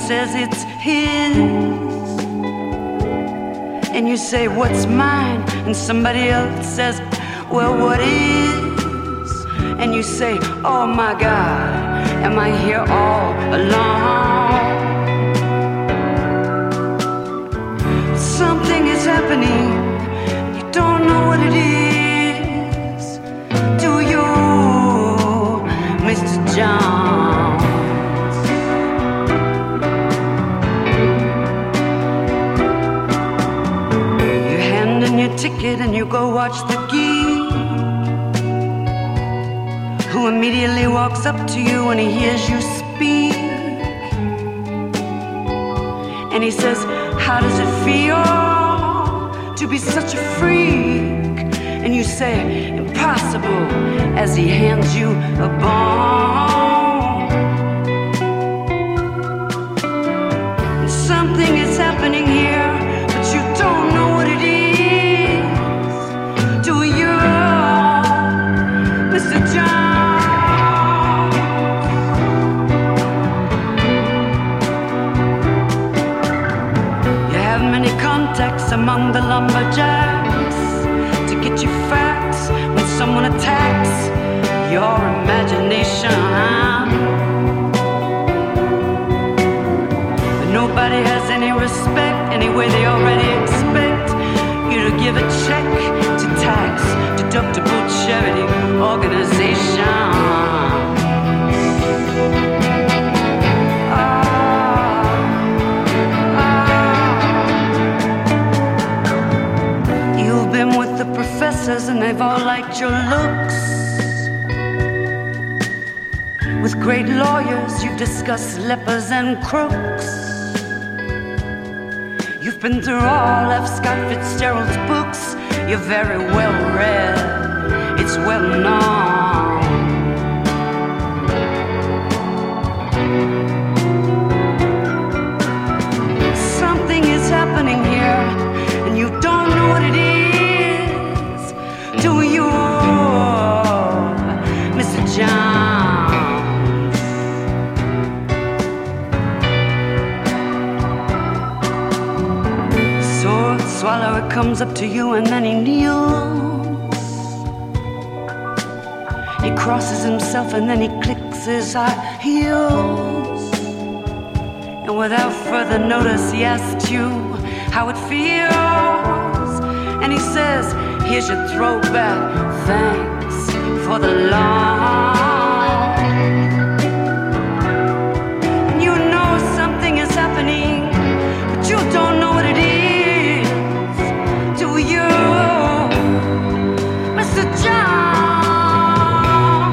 says it's his. And you say, what's mine? And somebody else says, well, what is? And you say, oh my God, am I here all alone? Something is happening, you don't know what it is, do you, Mr. Jones? You hand in your ticket and you go watch the geek, who immediately walks up to you when he hears you speak. And he says, how does it feel to be such a freak? And you say, impossible, as he hands you a bone. And something is happening here, but you don't know what it is, do you, Mr. John? Contacts among the lumberjacks to get you facts when someone attacks your imagination. But nobody has any respect, anyway they already expect you to give a check to tax deductible charity organization. And they've all liked your looks. With great lawyers you've discussed lepers and crooks. You've been through all of Scott Fitzgerald's books. You're very well read, it's well known. Something is happening here and you don't know what it is, do you, Mr. Jones? Sword swallower comes up to you and then he kneels. He crosses himself and then he clicks his high heels. And without further notice he asks you how it feels. And he says, here's your throwback, thanks for the loan. And you know something is happening, but you don't know what it is, do you, Mr. John?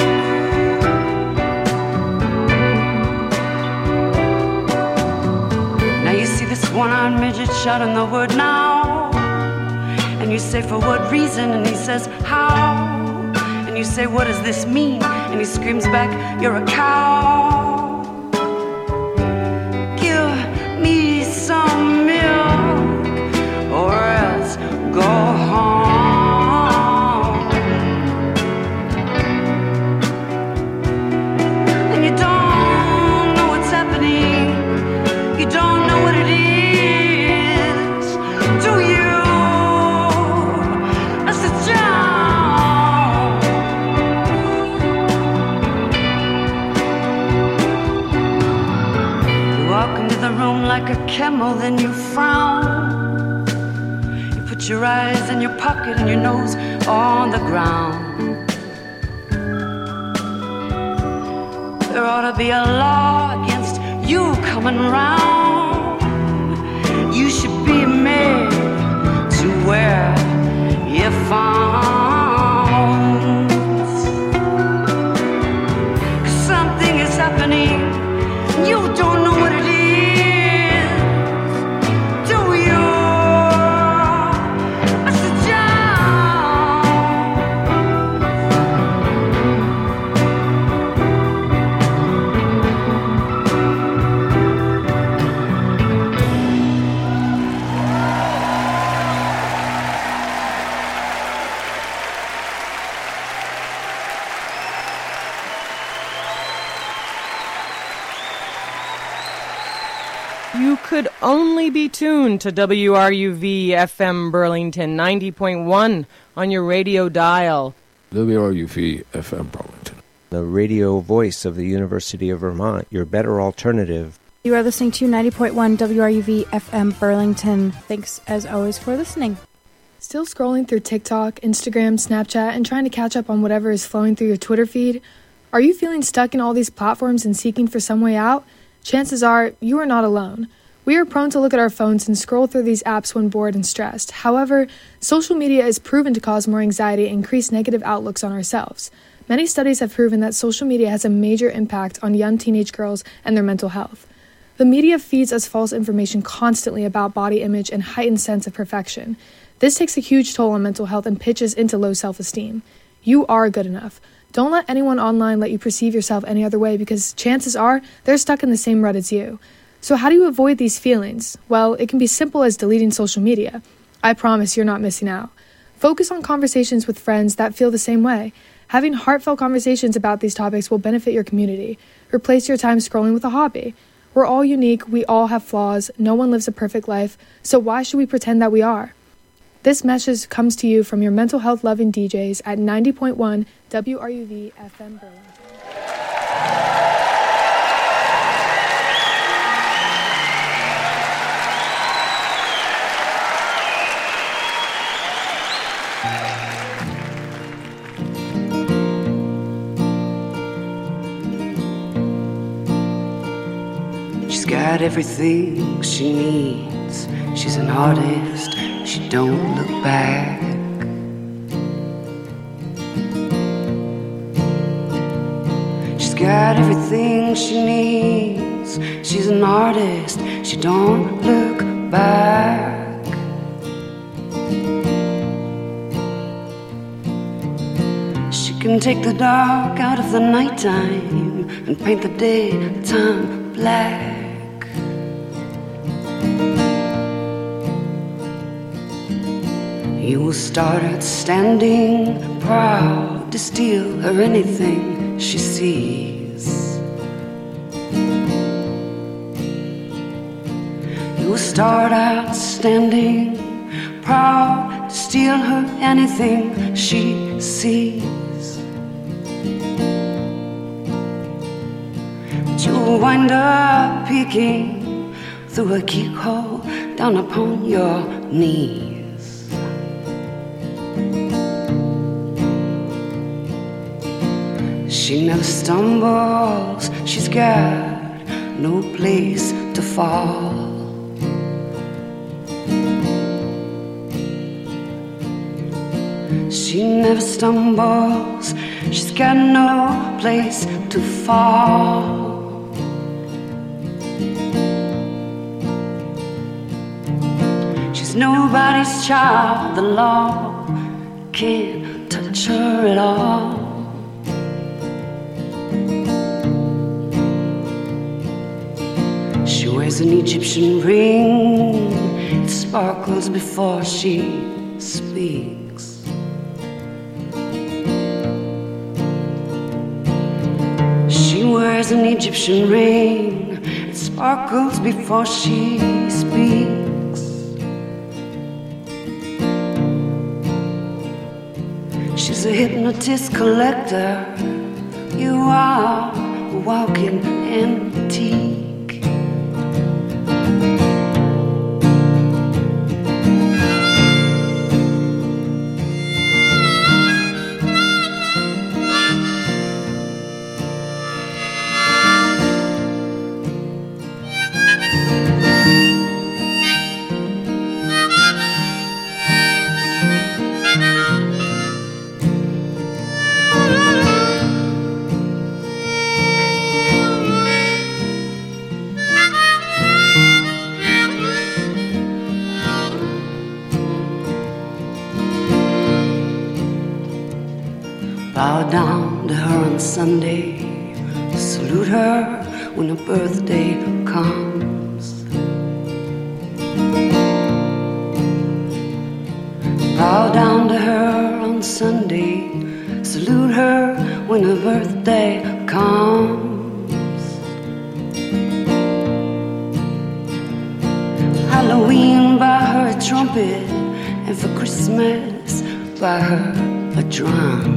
Now you see this one-armed midget shouting the word now. And you say, for what reason? And he says, how? And you say, what does this mean? And he screams back, you're a cow. Give me some milk or else go home. And you don't know what's happening, you don't know what it is, do you? Like a camel, then you frown. You put your eyes in your pocket and your nose on the ground. There ought to be a law against you coming round. You should be made to wear earphones. 'Cause something is happening, you don't know what it is. You could only be tuned to WRUV FM Burlington 90.1 on your radio dial. WRUV FM Burlington, the radio voice of the University of Vermont, your better alternative. You are listening to 90.1 WRUV FM Burlington. Thanks as always for listening. Still scrolling through TikTok, Instagram, Snapchat, and trying to catch up on whatever is flowing through your Twitter feed? Are you feeling stuck in all these platforms and seeking for some way out? Chances are you are not alone. We are prone to look at our phones and scroll through these apps when bored and stressed. However, social media is proven to cause more anxiety and increase negative outlooks on ourselves. Many studies have proven that social media has a major impact on young teenage girls and their mental health. The media feeds us false information constantly about body image and heightened sense of perfection. This takes a huge toll on mental health and pitches into low self-esteem. You are good enough. Don't let anyone online let you perceive yourself any other way, because chances are they're stuck in the same rut as you. So how do you avoid these feelings? Well, it can be simple as deleting social media. I promise you're not missing out. Focus on conversations with friends that feel the same way. Having heartfelt conversations about these topics will benefit your community. Replace your time scrolling with a hobby. We're all unique, we all have flaws, no one lives a perfect life, so why should we pretend that we are? This message comes to you from your mental health loving DJs at 90.1 WRUV FM Burlington. She's got everything she needs. She's an artist, she don't look back. She's got everything she needs. She's an artist, she don't look back. She can take the dark out of the nighttime and paint the daytime black. You will start out standing proud to steal her anything she sees. You will start out standing proud to steal her anything she sees. But you'll wind up peeking through a keyhole down upon your knees. She never stumbles, she's got no place to fall. She never stumbles, she's got no place to fall. She's nobody's child, the law can't touch her at all. She wears an Egyptian ring, it sparkles before she speaks. She wears an Egyptian ring, it sparkles before she speaks. She's a hypnotist collector, you are a walking antique. Bow down to her on Sunday, salute her when her birthday comes. Bow down to her on Sunday, salute her when her birthday comes. Halloween, buy her a trumpet, and for Christmas, buy her a drum.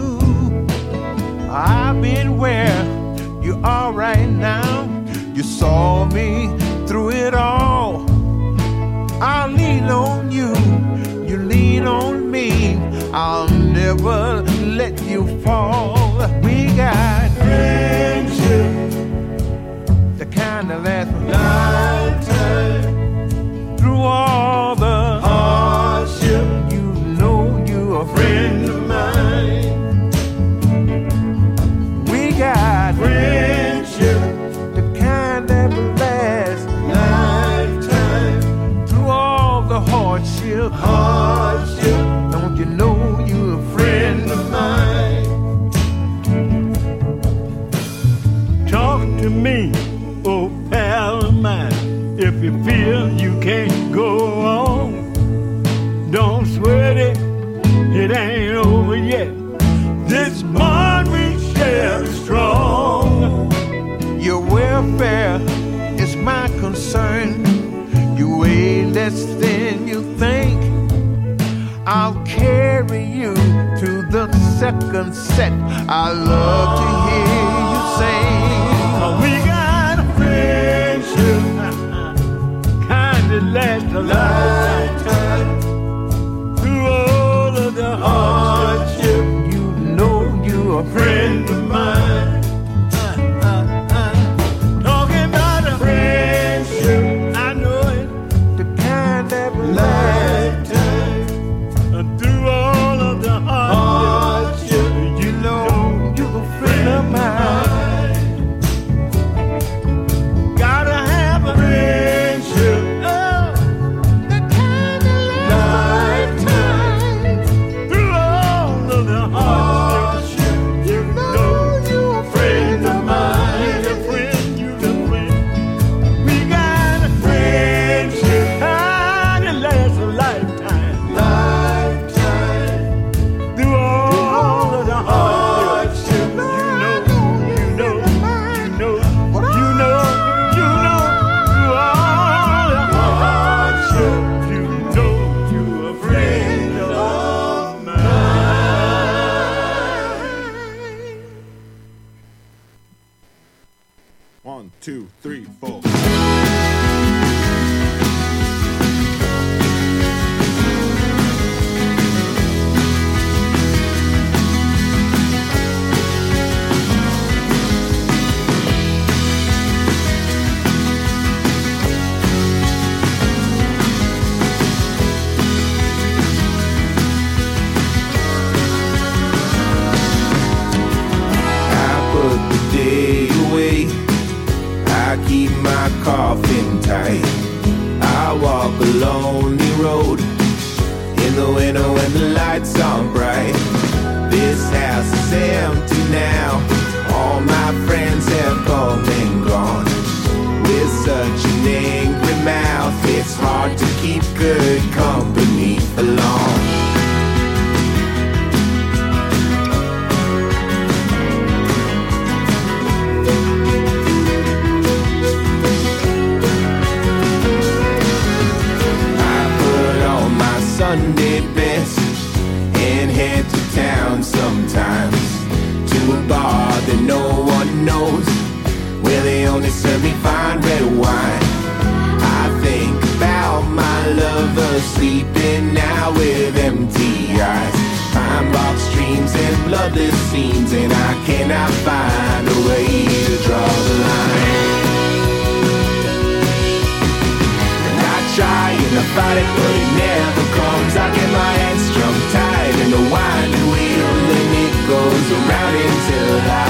I've been where you are right now. You saw me through it all. I'll lean on you, you lean on me. I'll never let you fall. We got friendship, the kind that lasts a lifetime. Through all the hardship, you know you're a friend of mine. We got friendship, the kind that lasts a lifetime. Through all the hardship, don't you know you're a friend of mine? Talk to me, oh pal of mine, if you feel you can't go on. Don't sweat it, it ain't over yet. This bond we share is strong. Your welfare is my concern. You weigh less than you think. I'll carry you to the second set. I love to hear you sing. We got a friendship, kind that lasts a lifetime. Through all of the hardship, you know you're a friend of mine. Talking about a friendship, I know it, the kind that lifetime. Through all of the hardship, you know you're a friend of mine. Gotta have a friendship, oh, the kind of lifetime. Through all of the hardship, you know you're a friend of mine. You're a friend, you're a friend. We got a friendship, kind that lasts a lifetime. Through all of the hardship, you know, through all the hardship, you know you're a friend of mine. 1, 2, 3, 4. I put the day away. I keep my coffin tight. I walk a lonely road in the winter when the lights aren't bright. This house is empty now. All my friends have come and gone. With such an angry mouth, it's hard to keep good company for long. Sunday best and head to town sometimes, to a bar that no one knows, where they only serve me fine red wine. I think about my lover sleeping now with empty eyes, pine box dreams and bloodless scenes, and I cannot find a way to draw the line. Trying to fight it, but it never comes. I get my hands strung tight in the winding wheel, and it goes around until I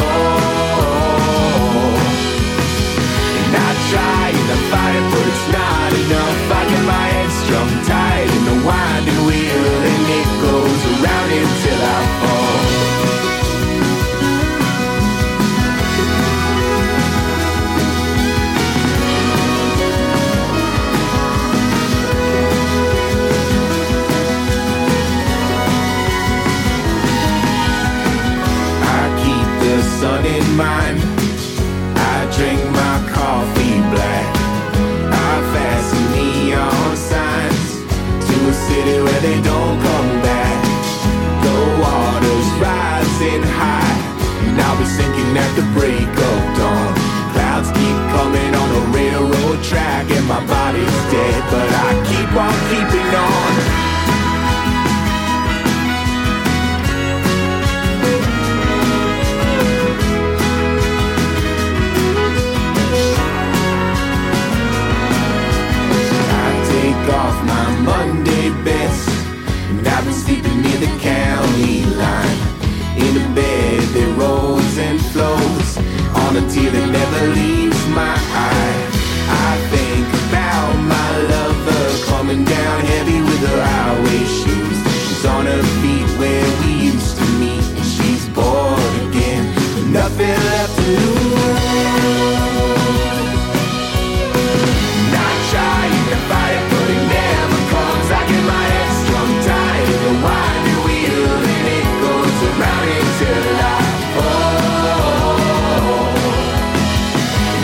fall. And I trying to fight it, but it's not enough. I get my hands strung tight in the winding wheel, and it goes around until I fall. Sun in mind, I drink my coffee black. I fasten neon signs to a city where they don't come back. The water's rising high, sleeping near the county line, in a bed that rolls and flows on a tear that never leaves my eye. I think about my lover coming down heavy with her high-waist shoes. She's on her feet where we used to meet, and she's bored again, with nothing left to lose. Not trying to fight it, but it never comes. I get my head strung tight in the winding wheel, and it goes around until I fall.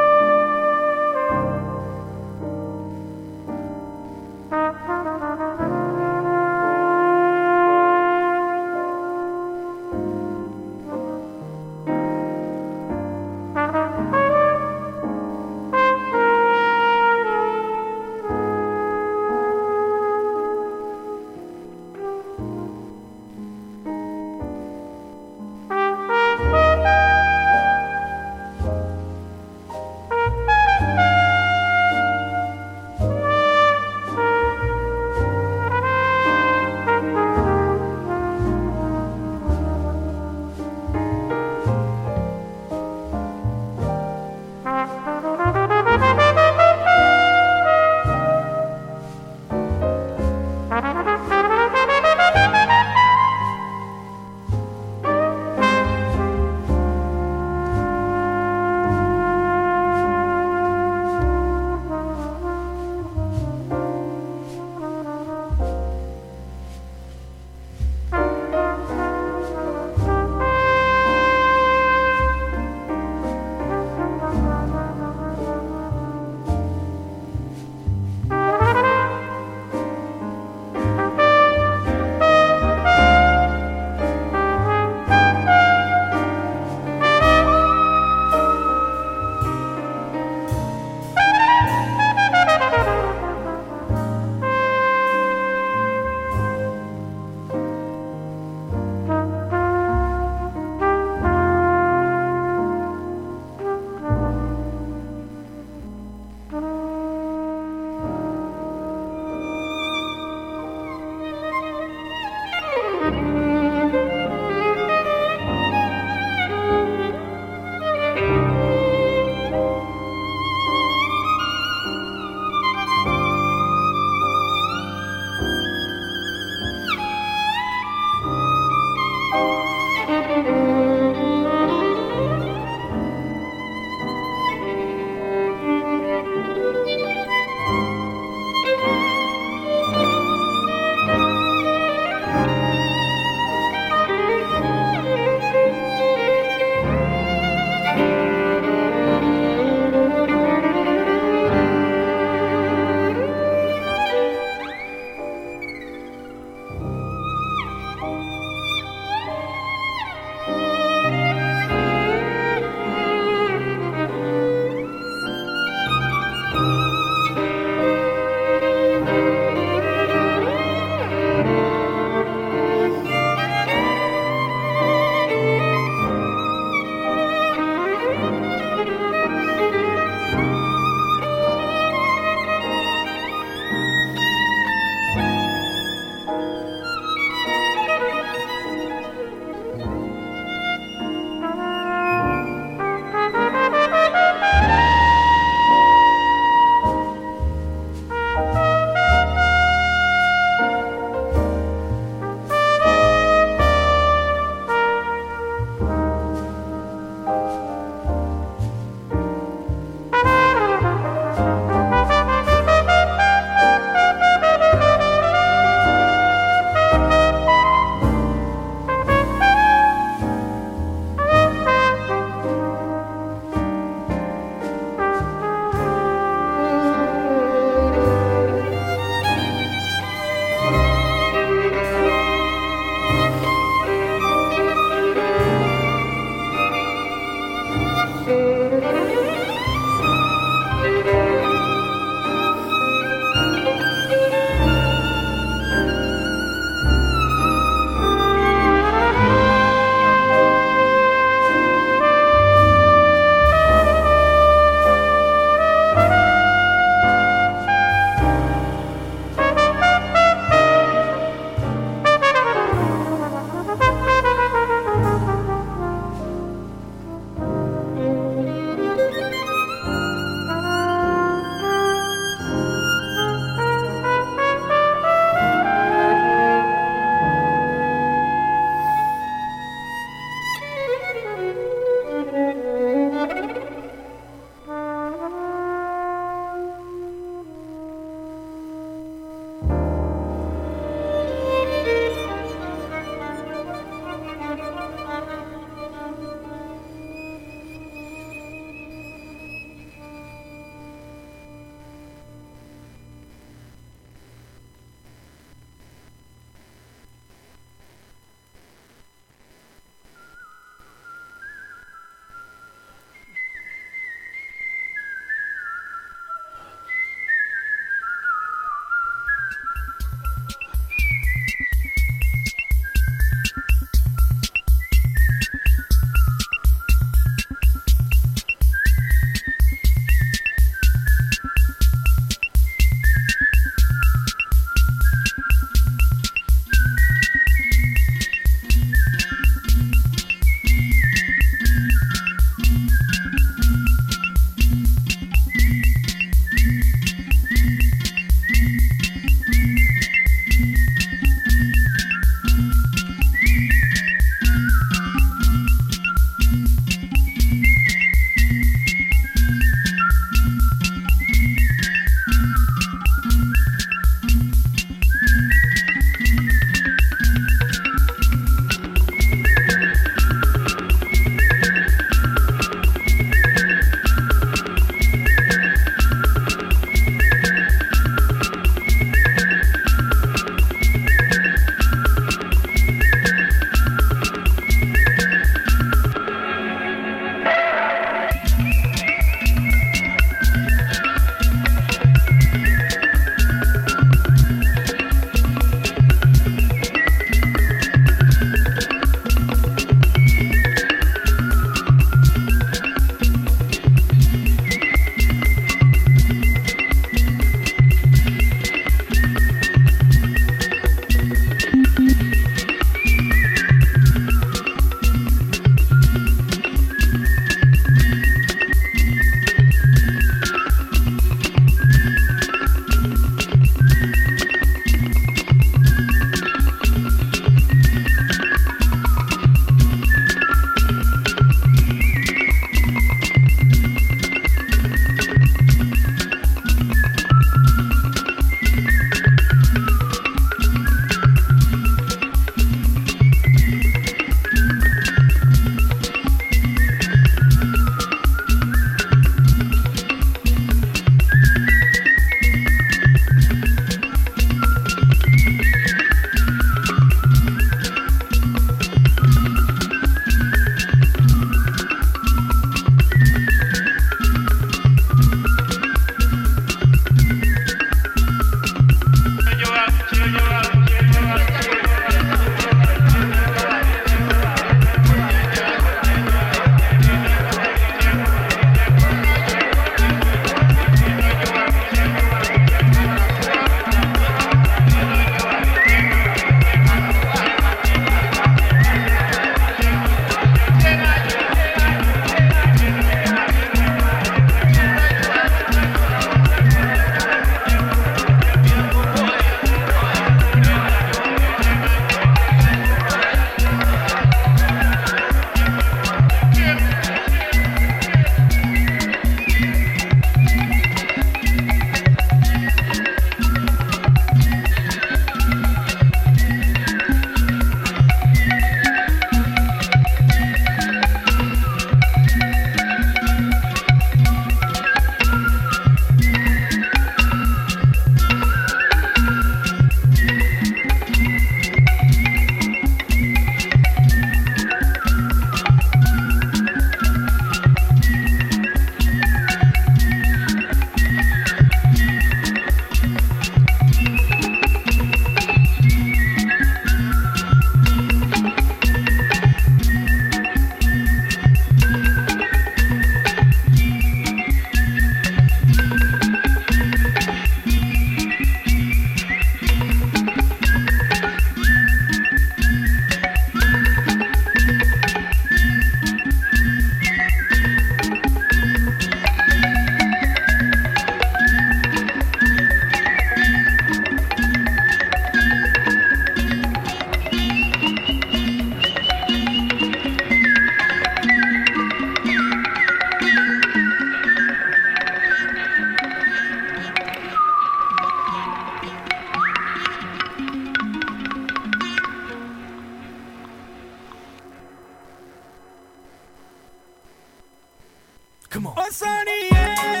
Come on. Oh, Sonny, yeah.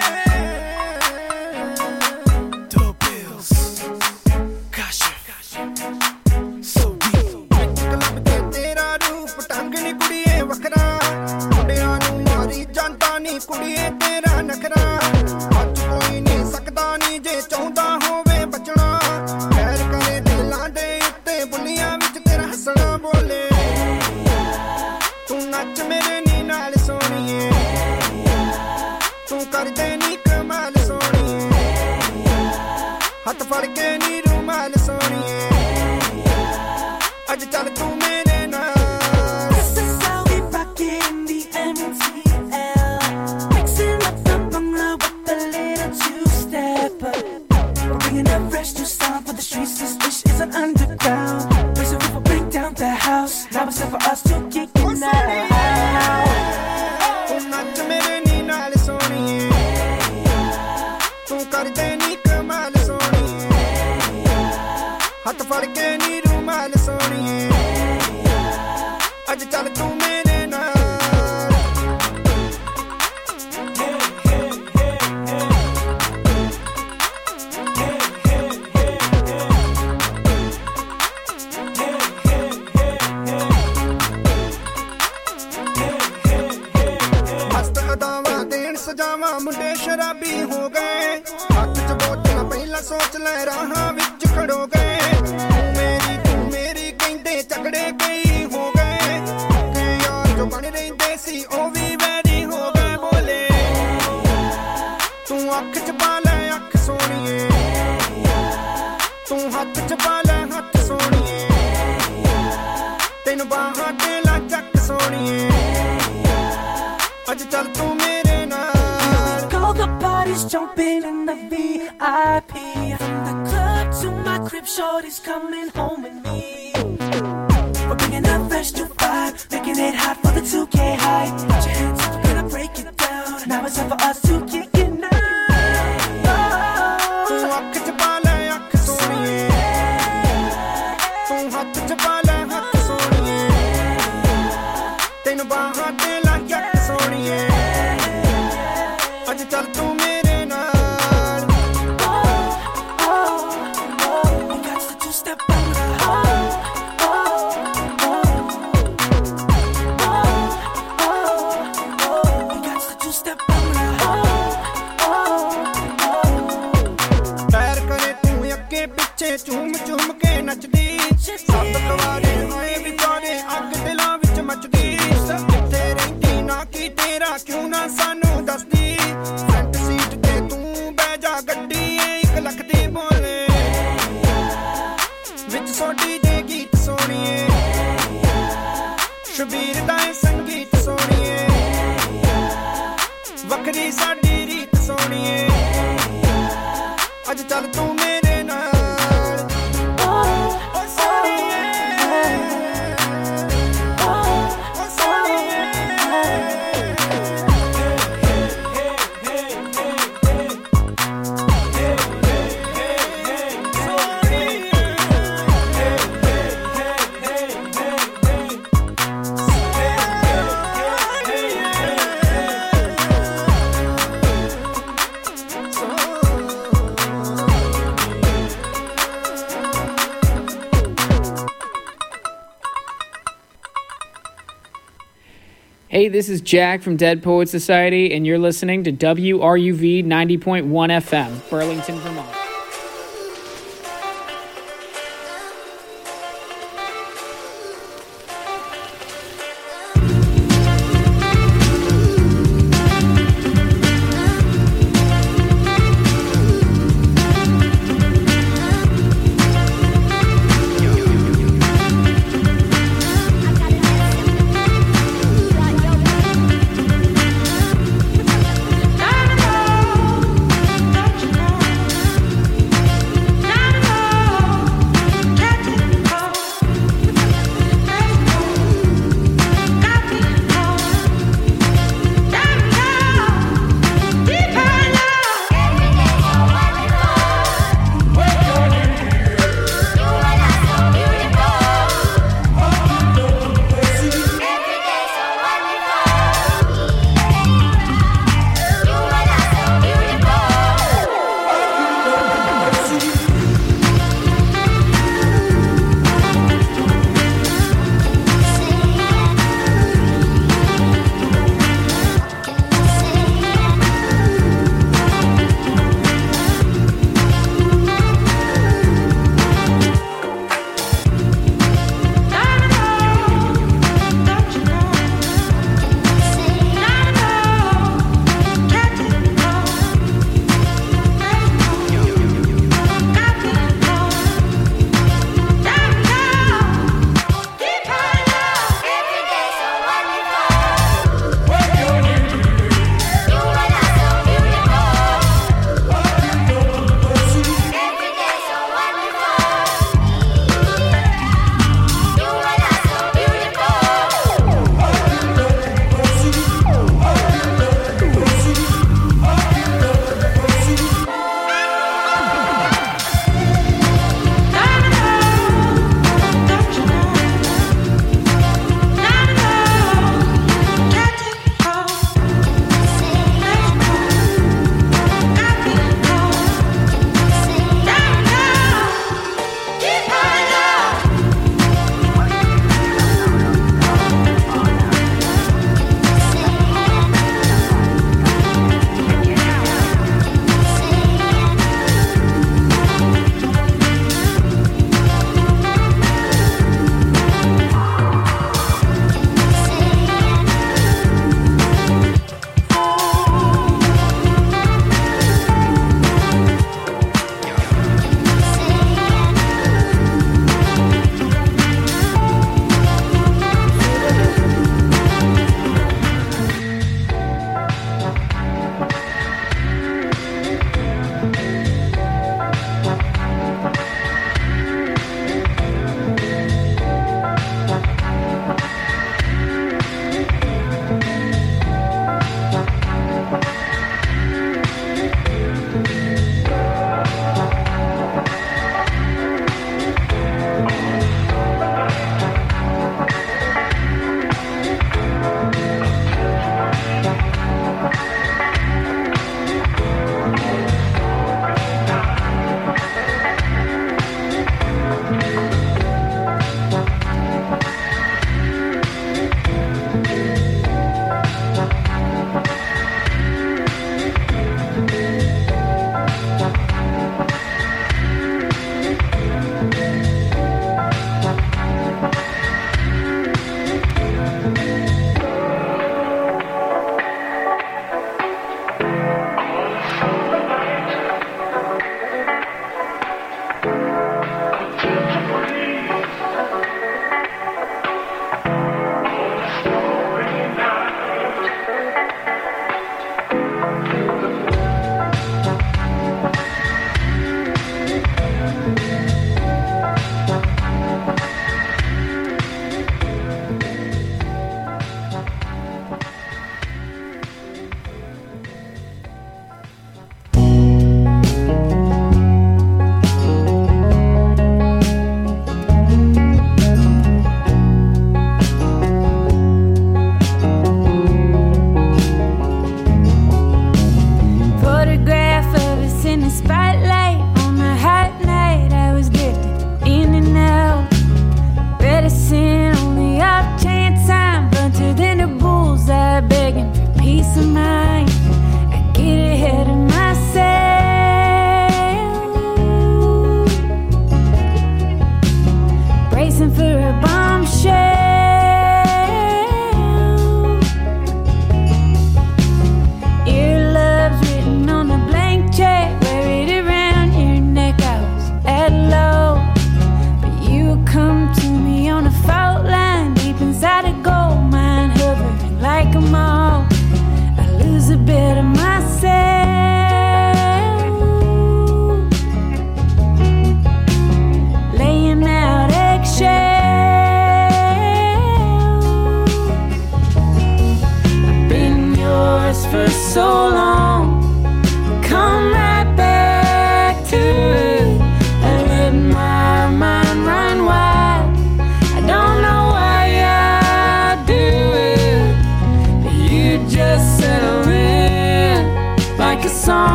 Double bills. Gosh. So deep. Club te tera roop tang ni kudiye wakra. Mundiਆਂ ਨੂੰ ਮਾਰੀ ਜਾਂਦਾ ਨੀ ਕੁੜੀਏ ਤੇਰਾ ਨਖਰਾ. ਅੱਜ ਕੋਈ ਨਹੀਂ ਸਕਦਾ ਨੀ ਜੇ ਚਾਹੁੰਦਾ ਹੋਵੇ ਬਚਣਾ. ਖੈਰ ਕਰੇ ਦਿਲਾਂ ਦੇ ਉੱਤੇ ਬੁੱਲੀਆਂ ਵਿੱਚ ਤੇਰਾ ਹੱਸਣਾ ਬੋਲੇ. ਤੂੰ ਨੱਚ ਮੇਰੇ ਨੀ ਨਾਲ ਸੋਹਣੀਏ. ਤੂੰ ਕਰਦੇ ਨੀ ਕਮਾਲ ਸੋਹਣੀਏ. ਹੱਥ ਫੜ ਕੇ ਨੀ ਰੁਮਾਲ ਸੋਹਣੀਏ. ਅੱਜ ਚੱਲ ਤੂੰ ਮੇਰੇ ਨਾਲ. This is how we rock it in the MTL. Mixing up the bungalow with a little two-step. We're bringing a fresh new sound for the streets. This dish is an underground. Raise the roof, we'll break down the house. Now it's time for us to kick it now. ਤੂੰ ਨੱਚ ਮੇਰੇ ਨੀ ਨਾਲ ਸੋਹਣੀਏ. ਤੂੰ ਕਰਦੇ ਨੀ ਕਮਾਲ ਸੋਹਣੀਏ. ਹੱਥ ਫੜ ਕੇ ਨੀ ਰੁਮਾਲ ਸੋਹਣੀਏ. ਅੱਜ ਚੱਲ ਤੂੰ ਮੇਰੇ ਨਾਲ. ਮਸਤ ਅਦਾਵਾਂ ਦੇਣ ਸਜਾਵਾਂ ਮੁੰਡੇ ਸ਼ਰਾਬੀ ਹੋ ਗਏ. ਹੱਥ 'ਚ ਬੋਤਲਾਂ ਪਹਿਲਾਂ ਸੋਚ ਲੈ ਰਾਹਾਂ ਵਿੱਚ ਖੜੋ ਗਏ. ਤੂੰ ਮੇਰੀ ਕਹਿੰਦੇ ਝਗੜੇ ਕਈ ਹੋ ਗਏ. ਕਿ ਯਾਰ ਜੋ ਬਣ ਰਹਿੰਦੇ ਸੀ ਉਹ ਵੀ ਵੈਰੀ ਹੋ ਗਏ. ਬੋਲੇ ਤੂੰ ਅੱਖ 'ਚ ਪਾ ਲੈ ਅੱਖ ਸੋਹਣੀਏ. ਤੂੰ ਹੱਥ 'ਚ ਪਾ ਲੈ ਹੱਥ ਸੋਹਣੀਏ. ਤੈਨੂੰ ਬਾਹਾਂ ਤੇ ਲਾ ਚੱਕ ਸੋਹਣੀਏ. ਅੱਜ ਚੱਲ ਤੂੰ ਮੇਰੇ ਨਾਲ. All the parties jumping in the VIP. From the club to my crib, shorty's coming home with me. We're bringing a fresh new vibe, making it hot for the 2K hype. Put your hands up, we're gonna break it down. Now it's time for us to kick it now. ਤੂੰ ਅੱਖ 'ਚ ਪਾ ਲੈ ਅੱਖ ਸੋਹਣੀਏ. ਤੂੰ ਹੱਥ 'ਚ ਪਾ ਲੈ ਹੱਥ ਸੋਹਣੀਏ. ਤੈਨੂੰ ਬਾਹਾਂ ਤੇ ਲਾ ਚੱਕ ਸੋਹਣੀਏ. ਅੱਜ ਚੱਲ ਤੂੰ ਮੇਰੇ ਨਾਲ. We got the two-step bungalow. We got the two-step bungalow. ਪੈਰ ਕਰੇ ਤੂੰ ਅੱਗੇ ਪਿੱਛੇ ਝੂਮ ਝੂਮ ਕੇ ਨੱਚਦੀ. ਸੱਤ ਕਵਾਰੇ ਹੋਏ ਵਿਚਾਰੇ ਅੱਗ ਦਿਲਾਂ ਵਿੱਚ ਮੱਚਦੀ. ਕਿੱਥੇ ਰਹਿੰਦੀ ਨਾ ਕੀ ਤੇਰਾ ਕਿਉਂ ਨਾ ਸਾਨੂੰ ਦੱਸਦੀ. ਫਰੰਟ ਸੀਟ ਤੇ ਤੂੰ ਬਹਿ ਜਾ ਗੱਡੀ ਏ 1 ਲੱਖ ਦੀ ਬੋਲੇ. ਵਿੱਚ ਸੋਡੀ ਦੇ ਗੀਤ ਸੋਹਣੀਏ. ਸ਼ਬੀਰ ਦਾ ਏ ਸੰਗੀਤ ਸੋਹਣੀਏ. ਵੱਖਰੀ ਸਾਡੀ ਰੀਤ ਸੋਹਣੀਏ. ਅੱਜ ਚੱਲ ਤੂੰ ਮੇਰੇ ਨਾਲ. ਓ ਸੋਹਣੀਏ. ਓ ਸੋਹਣੀਏ. Hey, this is Jack from Dead Poets Society, and you're listening to WRUV 90.1 FM, Burlington, Vermont. I know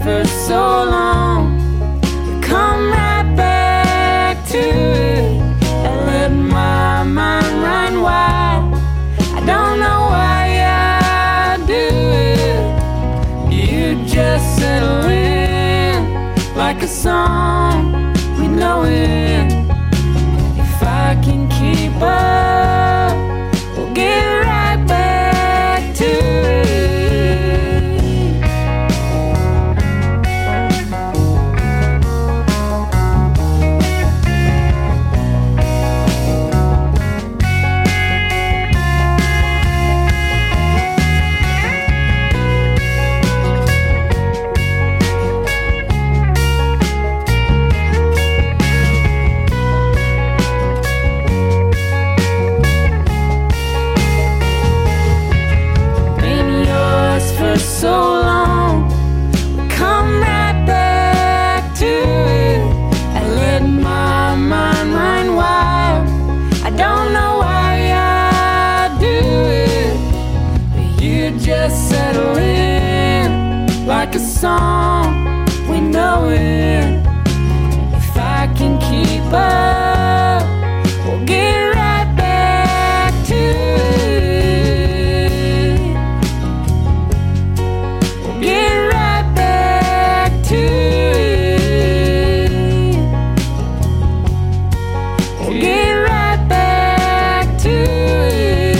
for so long. Come right back to it. I let my mind run wild. I don't know why I do it. You just settle in like a song. We know it. If I can keep up, we'll get right back to it. So long, come right back to it. I let my mind run wild. I don't know why I do it, but you just settle in like a song. We know it. If I can keep up, we'll get right back to it. Get right back to it. Get right back to it.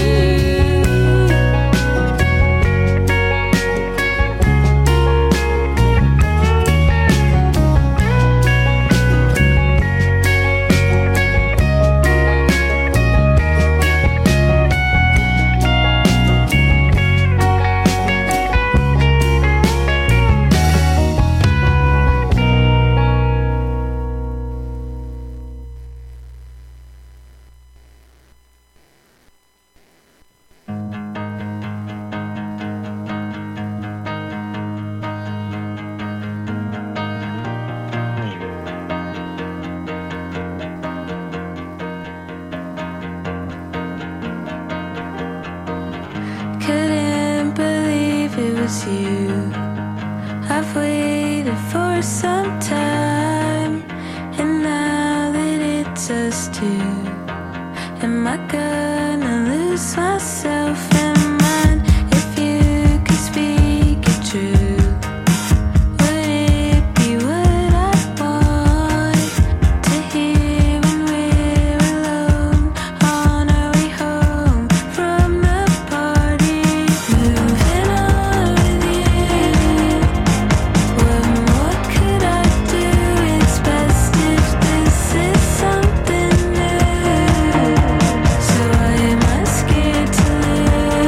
Couldn't believe it was you. I've waited for some time, and now that it's us two, am I gonna lose myself in mine? If you could speak it true, would it be what I want to hear when we're alone on our way home from the party? Moving on with you. What more could I do? It's best if this is something new. So why am I scared to lose?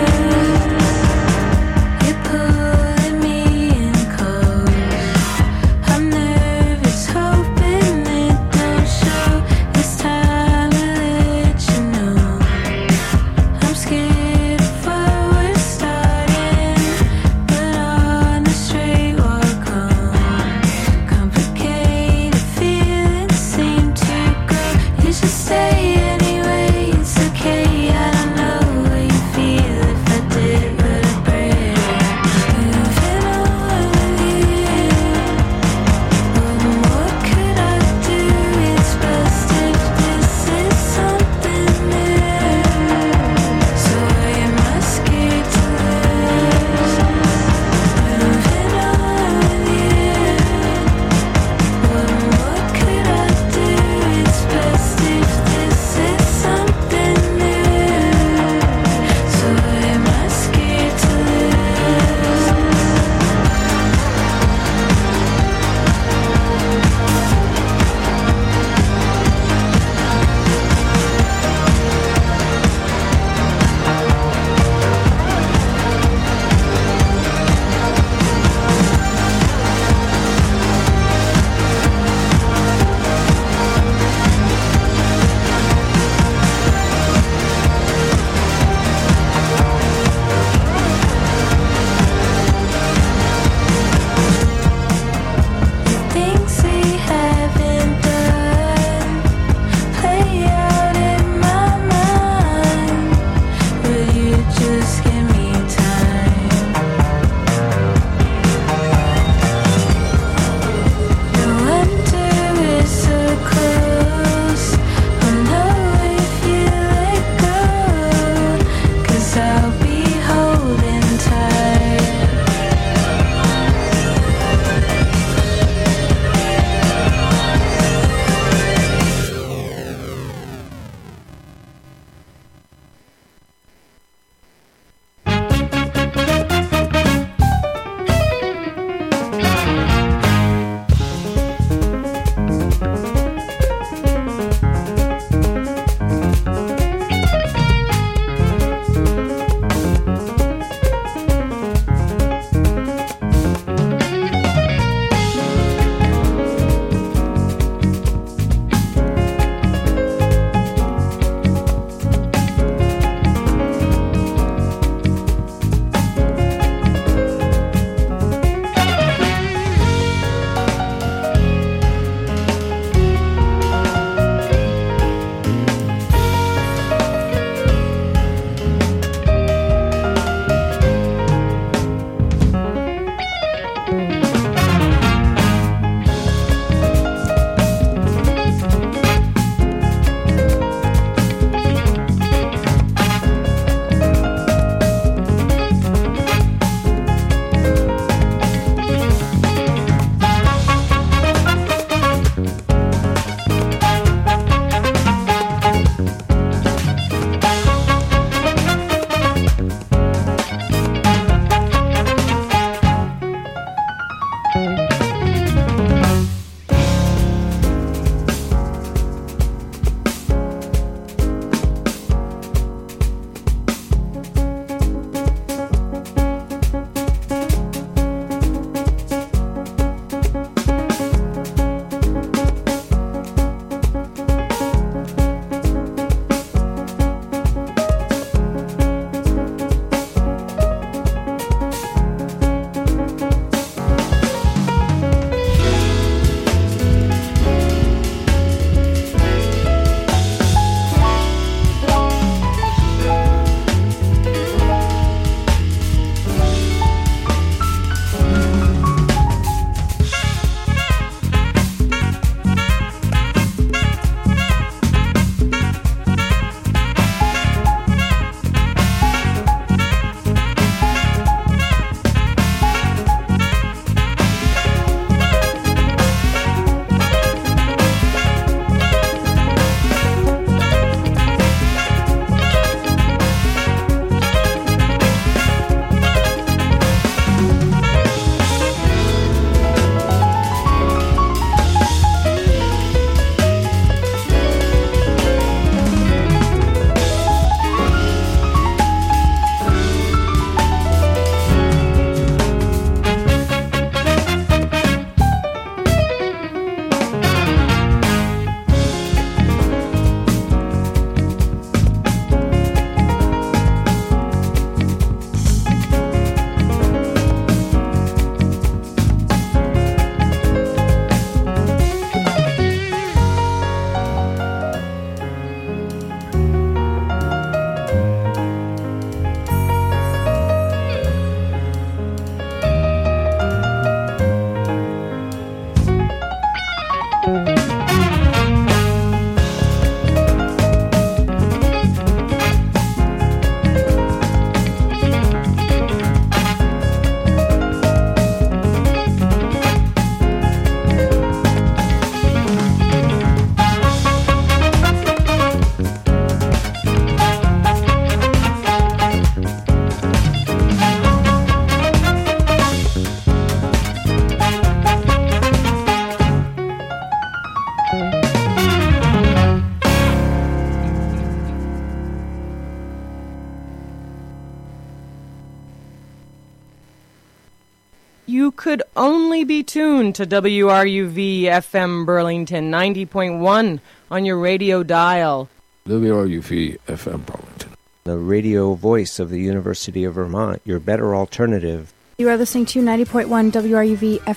could only be tuned to WRUV FM Burlington 90.1 on your radio dial. WRUV FM Burlington. The radio voice of the University of Vermont, your better alternative. You are listening to 90.1 WRUV FM.